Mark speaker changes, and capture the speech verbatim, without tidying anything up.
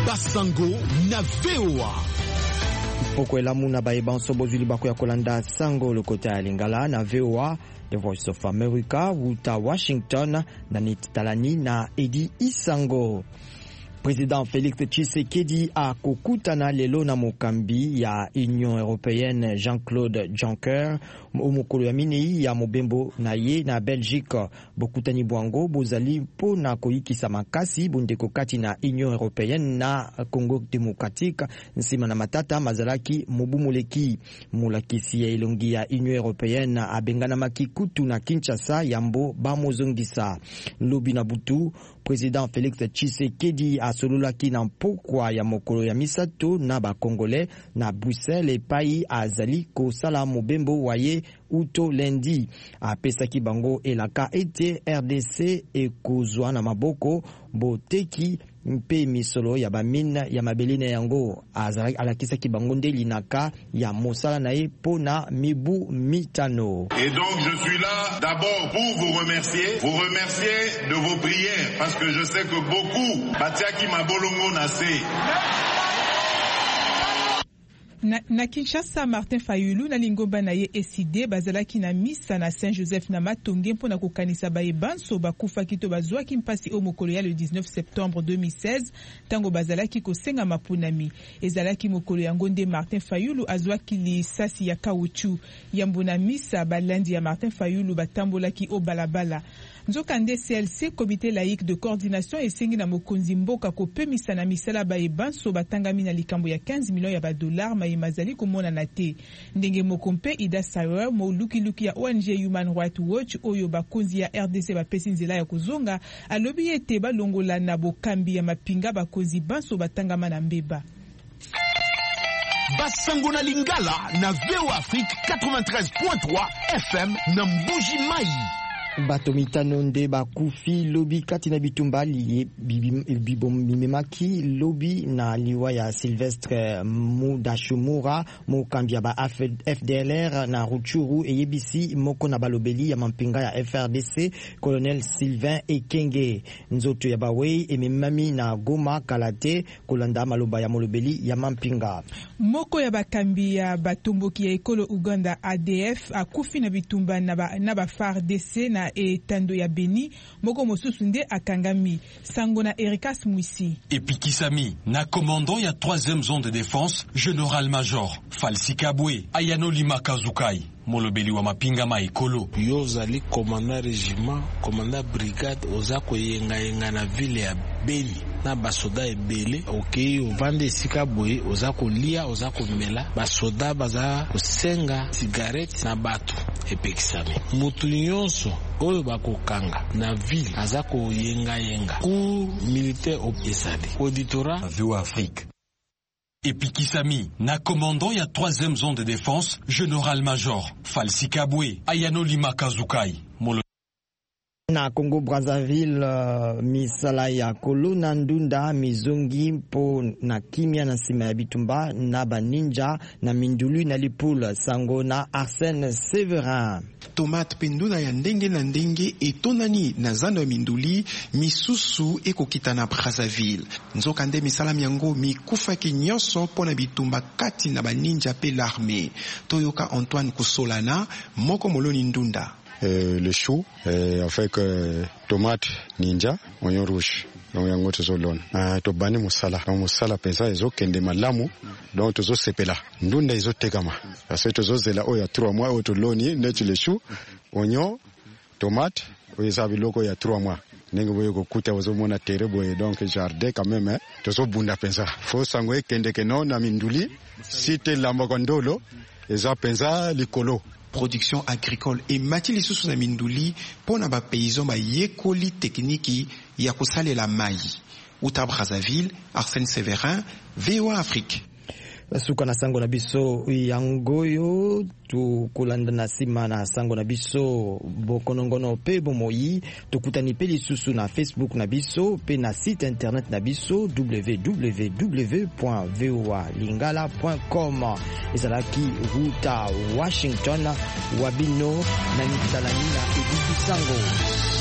Speaker 1: Basango na V O A.
Speaker 2: Poko elamu na baeba nsobozuli bako ya kolanda sango lokota ya Lingala na V O A, The Voice of America, wuta Washington, na Nitalani na Edi Isango. Président Félix Tshisekedi a kokutana lelo na mokambi ya Union Européenne Jean-Claude Juncker omukolo ya minei ya mobembo na ye na Belgique. Bokutani bwango bozali po na koyikisa makasi bundeko kati na Union Européenne na Congo Démocratique nsima na matata mazalaki mobumuleki. Mulakisi ya elongi ya Union Européenne abengana makikutu na Kinshasa yambo bamozongisa. Lobi na butu Président Félix Tshisekedi a sololaki na mpokwa ya mokolo ya misato na ba Congolais na Bruxelles epai azali kosala mobembo waye uto lendi. Apesaki bango elaka ete R D C ekozwa na maboko boteki mpe misolo ya bamine ya mabeline yango. Azali alakisaki bango nde linaka ya mosala na ye pona mibu mitano.
Speaker 3: Et donc je suis là d'abord pour vous remercier, vous remercier de vos prières parce que je sais que beaucoup batiaki mabolongo na se.
Speaker 4: Na, na Kinshasa, Martin Fayulu na lingomba na ye eside bazalaki na misa na Saint-Joseph na Matonge mpona kokanisa baye banso bakufa kito bazwaki mpasi o mokolo ya le dix-neuf septembre deux mille seize tango bazalaki kosenga mapunami. Ezalaki mokolo yango nde Martin Fayulu azwaki lisasi ya kauchu. Yambo na misa balandi ya Martin Fayulu batambolaki o balabala. Nzokande C L C, Comité laïque de coordination esengi na mokonzi mboka kopemisa na misala baye banso batangami na likambo ya quinze millions ya badollars maye mazali komona na te. Ndenge mokompe Ida Sawer mo luki luki ya O N G Human Rights Watch oyo bakonzi ya R D C bapesi nzela ya kozonga alobi ete balongola na bokambi ya mapinga bakonzi banso batangama na mbeba.
Speaker 1: Basango na Lingala na V O A Afrique quatre-vingt-treize point trois F M na Mbuji Mai.
Speaker 2: Bato mitano nde bakufi lobi kati na bitumba liye bibomimemaki lobi na liwa ya Sylvestre Mudashumura mokambia ba F D L R na Ruchuru e yebisi moko na balobeli ya mampinga ya F R D C Colonel Sylvain Ekenge. Nzoto ya bawe ememami na Goma Kalate kolanda maloba ya molobeli ya mampinga.
Speaker 4: Moko ya bakambi ya batomboki ya ekolo Uganda A D F akufi na bitumba na ba, na ba F A R D C na e tando ya Beni moko mosusu nde akangami. Sango na Erikas Mwisi.
Speaker 5: Epikisami na commandant ya troisième zone de défense général-major Falsi Kabwe Ayano Lima Kazukai molobeli wa mapinga maikolo.
Speaker 6: Yo zali commandant régiment, commandant brigade ozako yenga yenga na ville ya Beni na basoda ebele okei ovande esika boye ozako lia ozako mela basoda baza kosenga cigarette na bato epekisami. Mutu nyonso oyo bakokanga na ville azako yenga yenga ku militaire opesadi auditora
Speaker 5: V O A Afrique. Epikisami na commandant ya troisième zone de défense général-major Falsi Kabwe Ayano Lima Kazukai molo.
Speaker 2: Na Congo Brazzaville uh, misala ya kolona ndunda mizongi mpo na kimia na sima ya bitumba na baninja na mindulu na lipula sango na Arsène Séverin.
Speaker 7: Tomate penduna ya ndenge na ndenge etonani na zando ya minduli misusu ekokita na Brazzaville. Nzokande misala miango mikufaki nyonso pona bitumba kati na baninja pe l'armée. Toyoka Antoine Kusolana moko moloni ndunda.
Speaker 8: Euh, le chou euh, avec euh, tomate ninja oignon rouge donc yango tozolona uh, tobani musala donc musala pensa ezokende malamu donc tozosepela ndunda ezotekama parce que tozozela oyo ya trois mois oyo toloni neti le chou oignon tomate oyo eza biloko ya trois mois ndenge boye kokuta ozomona tere boye donc jardin quand même hein, tozobunda pensa fo sango ekendeke no na minduli site lamba kwa ndolo eza pensa likolo.
Speaker 7: Production agricole et mati lisusu na minduli pona ba paysan ba yekoli technique ya kosalela mai. Uta Brazzaville, Arsène Séverin, V O A Afrique.
Speaker 2: Suka na sango na biso yangoyo tukulanda na sima na sango na biso bokonongono pe bomoyi tukutani pe lisusu na Facebook na biso pe na site internet na biso w w w point v o a lingala point com. Ezalaki Ruta Washington wabino na nitalani na Editu Sango.